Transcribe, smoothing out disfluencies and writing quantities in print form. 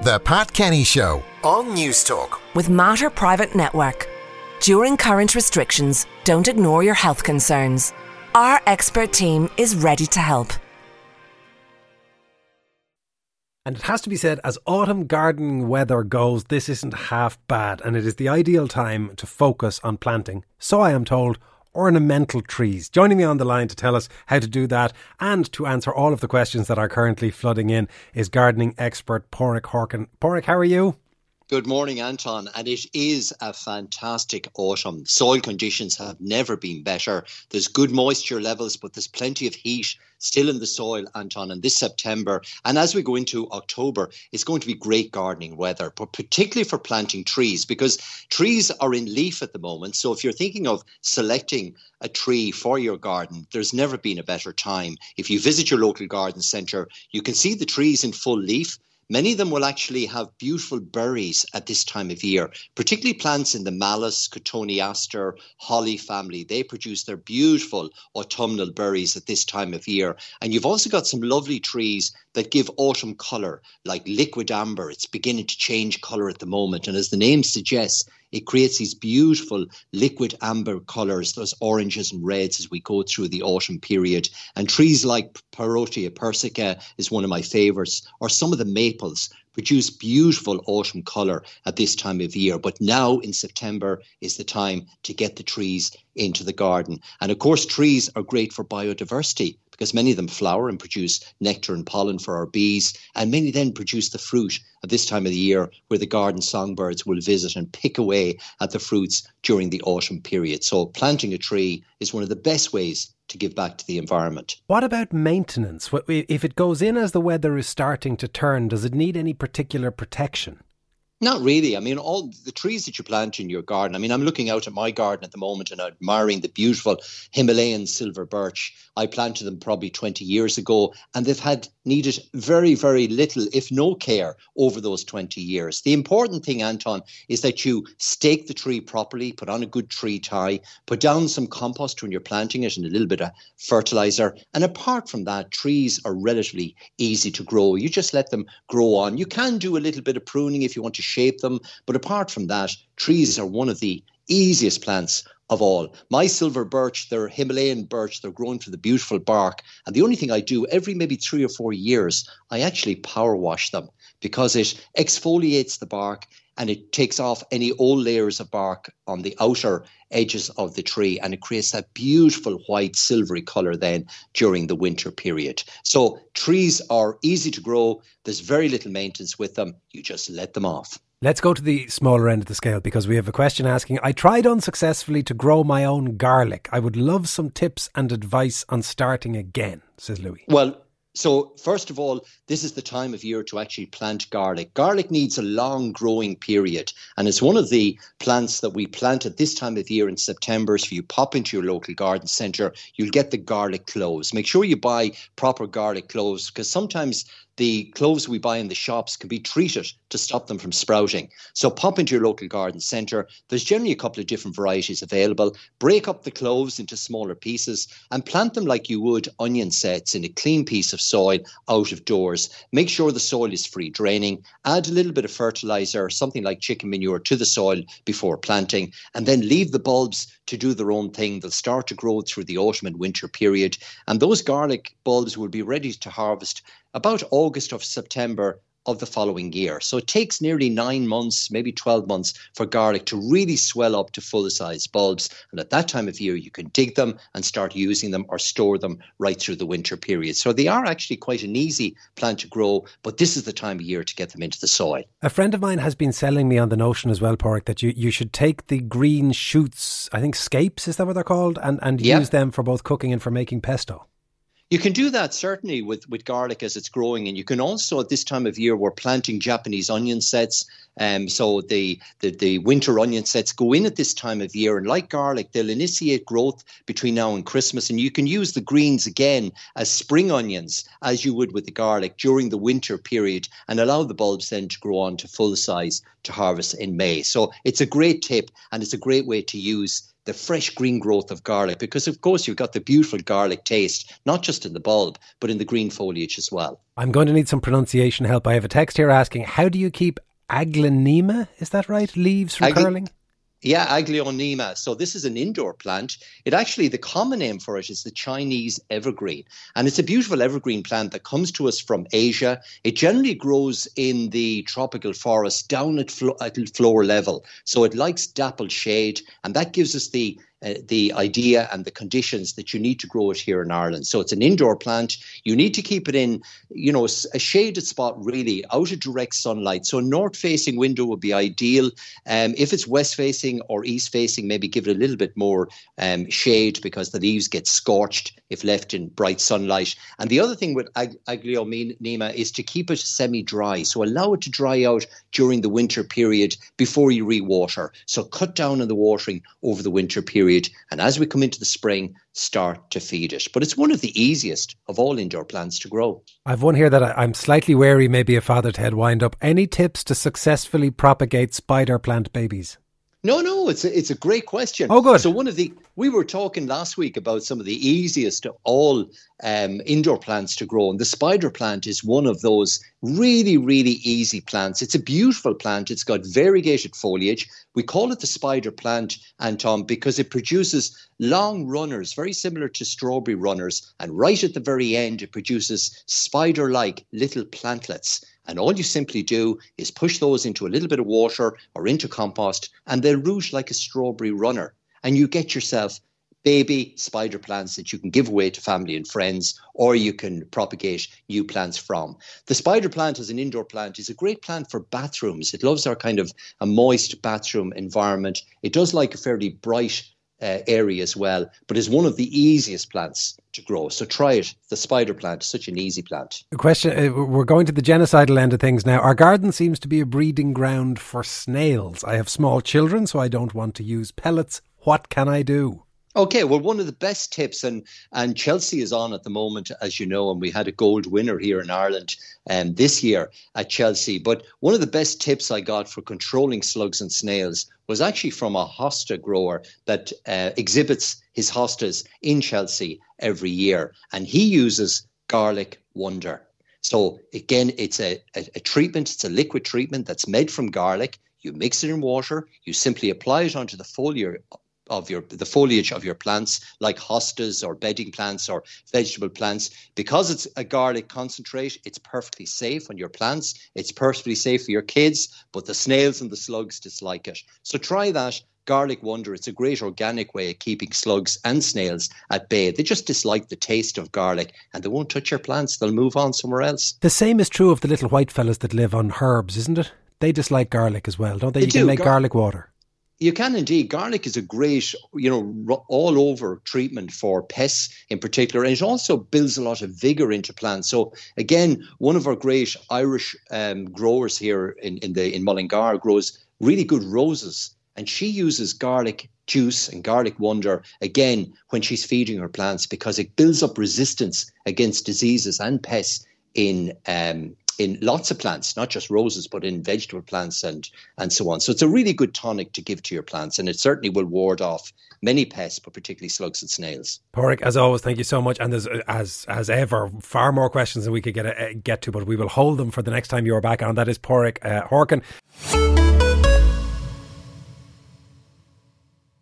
The Pat Kenny Show on News Talk. With Mater Private Network. During current restrictions, don't ignore your health concerns. Our expert team is ready to help. And it has to be said, as autumn gardening weather goes, this isn't half bad, and it is the ideal time to focus on planting, so I am told, ornamental trees. Joining me on the line to tell us how to do that and to answer all of the questions that are currently flooding in is gardening expert Pádraig Horkan. Pádraig, how are you? Good morning, Anton. And it is a fantastic autumn. Soil conditions have never been better. There's good moisture levels, but there's plenty of heat still in the soil, Anton. And this September, and as we go into October, it's going to be great gardening weather, but particularly for planting trees, because trees are in leaf at the moment. So if you're thinking of selecting a tree for your garden, there's never been a better time. If you visit your local garden centre, you can see the trees in full leaf. Many of them will actually have beautiful berries at this time of year, particularly plants in the malus, cotoneaster, holly family. They produce their beautiful autumnal berries at this time of year. And you've also got some lovely trees that give autumn colour, like liquid amber. It's beginning to change colour at the moment. And as the name suggests, it creates these beautiful liquid amber colours, those oranges and reds as we go through the autumn period. And trees like Parotia persica is one of my favourites, or some of the maples produce beautiful autumn colour at this time of year. But now in September is the time to get the trees into the garden. And of course, trees are great for biodiversity because many of them flower and produce nectar and pollen for our bees. And many then produce the fruit at this time of the year where the garden songbirds will visit and pick away at the fruits during the autumn period. So planting a tree is one of the best ways to give back to the environment. What about maintenance? If it goes in as the weather is starting to turn, does it need any particular protection? Not really. I mean, all the trees that you plant in your garden, I mean, I'm looking out at my garden at the moment and admiring the beautiful Himalayan silver birch. I planted them probably 20 years ago and they've needed very, very little, if no care over those 20 years. The important thing, Anton, is that you stake the tree properly, put on a good tree tie, put down some compost when you're planting it and a little bit of fertilizer. And apart from that, trees are relatively easy to grow. You just let them grow on. You can do a little bit of pruning if you want to shape them. But apart from that, trees are one of the easiest plants of all. My silver birch, they're Himalayan birch, they're grown for the beautiful bark. And the only thing I do every maybe 3 or 4 years, I actually power wash them because it exfoliates the bark and it takes off any old layers of bark on the outer edges of the tree and it creates that beautiful white silvery colour then during the winter period. So trees are easy to grow. There's very little maintenance with them. You just let them off. Let's go to the smaller end of the scale because we have a question asking, I tried unsuccessfully to grow my own garlic. I would love some tips and advice on starting again, says Louis. Well, so first of all, this is the time of year to actually plant garlic. Garlic needs a long growing period and it's one of the plants that we plant at this time of year in September. So if you pop into your local garden centre, you'll get the garlic cloves. Make sure you buy proper garlic cloves because sometimes the cloves we buy in the shops can be treated to stop them from sprouting. So pop into your local garden centre. There's generally a couple of different varieties available. Break up the cloves into smaller pieces and plant them like you would onion sets in a clean piece of soil out of doors. Make sure the soil is free draining. Add a little bit of fertiliser, something like chicken manure, to the soil before planting, and then leave the bulbs to do their own thing. They'll start to grow through the autumn and winter period. And those garlic bulbs will be ready to harvest about August or September of the following year. So it takes nearly 9 months, maybe 12 months for garlic to really swell up to full-size bulbs. And at that time of year, you can dig them and start using them or store them right through the winter period. So they are actually quite an easy plant to grow, but this is the time of year to get them into the soil. A friend of mine has been selling me on the notion as well, Pádraig, that you should take the green shoots, I think scapes, is that what they're called? And use them for both cooking and for making pesto. You can do that certainly with garlic as it's growing. And you can also, at this time of year, we're planting Japanese onion sets. So the winter onion sets go in at this time of year. And like garlic, they'll initiate growth between now and Christmas. And you can use the greens again as spring onions, as you would with the garlic during the winter period, and allow the bulbs then to grow on to full size to harvest in May. So it's a great tip and it's a great way to use the fresh green growth of garlic, because of course you've got the beautiful garlic taste, not just in the bulb, but in the green foliage as well. I'm going to need some pronunciation help. I have a text here asking, how do you keep Aglaonema, is that right? Leaves from curling? Yeah, Aglaonema. So this is an indoor plant. The common name for it is the Chinese evergreen. And it's a beautiful evergreen plant that comes to us from Asia. It generally grows in the tropical forest down at floor level. So it likes dappled shade, and that gives us the idea and the conditions that you need to grow it here in Ireland. So it's an indoor plant. You need to keep it in, a shaded spot, really, out of direct sunlight. So a north-facing window would be ideal. If it's west-facing or east-facing, maybe give it a little bit more shade, because the leaves get scorched if left in bright sunlight. And the other thing with Aglaonema is to keep it semi-dry. So allow it to dry out during the winter period before you re-water. So cut down on the watering over the winter period. And as we come into the spring, start to feed it. But it's one of the easiest of all indoor plants to grow. I've one here that I'm slightly wary, maybe a father to head wind up. Any tips to successfully propagate spider plant babies? No, it's a great question. Oh, good. So we were talking last week about some of the easiest of all indoor plants to grow. And the spider plant is one of those really, really easy plants. It's a beautiful plant. It's got variegated foliage. We call it the spider plant, Anton, because it produces long runners, very similar to strawberry runners. And right at the very end, it produces spider-like little plantlets. And all you simply do is push those into a little bit of water or into compost, and they'll root like a strawberry runner. And you get yourself baby spider plants that you can give away to family and friends, or you can propagate new plants from. The spider plant as an indoor plant is a great plant for bathrooms. It loves our kind of a moist bathroom environment. It does like a fairly bright area as well, but is one of the easiest plants to grow. So try it. The spider plant is such an easy plant. A question, we're going to the genocidal end of things now. Our garden seems to be a breeding ground for snails. I have small children, so I don't want to use pellets. What can I do? Okay, well, one of the best tips, and Chelsea is on at the moment, as you know, and we had a gold winner here in Ireland this year at Chelsea. But one of the best tips I got for controlling slugs and snails was actually from a hosta grower that exhibits his hostas in Chelsea every year. And he uses Garlic Wonder. So again, it's a treatment, it's a liquid treatment that's made from garlic. You mix it in water, you simply apply it onto the foliage of your plants, like hostas or bedding plants or vegetable plants. Because it's a garlic concentrate, it's perfectly safe on your plants. It's perfectly safe for your kids, but the snails and the slugs dislike it. So try that. Garlic Wonder. It's a great organic way of keeping slugs and snails at bay. They just dislike the taste of garlic and they won't touch your plants. They'll move on somewhere else. The same is true of the little white fellas that live on herbs, isn't it? They dislike garlic as well, don't they? You can make garlic water. You can indeed. Garlic is a great, all over treatment for pests in particular. And it also builds a lot of vigour into plants. So again, one of our great Irish growers here in Mullingar grows really good roses. And she uses garlic juice and Garlic Wonder, again, when she's feeding her plants, because it builds up resistance against diseases and pests in lots of plants, not just roses, but in vegetable plants and so on. So it's a really good tonic to give to your plants, and it certainly will ward off many pests, but particularly slugs and snails. Pádraig, as always, thank you so much. And there's, as ever, far more questions than we could get to, but we will hold them for the next time you're back on. That is Pádraig Horkan.